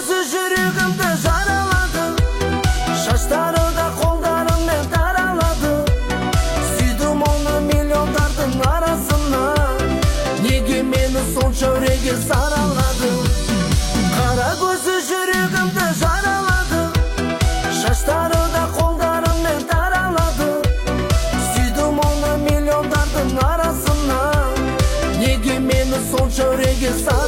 көзі жүрегімді жаралады, шаштары да қолдарымен таралады. Сүйдім оны миллиондардың арасына, неге мені сонша үрейге саралады? Қара көзі жүрегімді жаралады, шаштары да қолдарымен таралады. Сүйдім оны миллиондардың арасына, неге мені сонша үрейге саралады?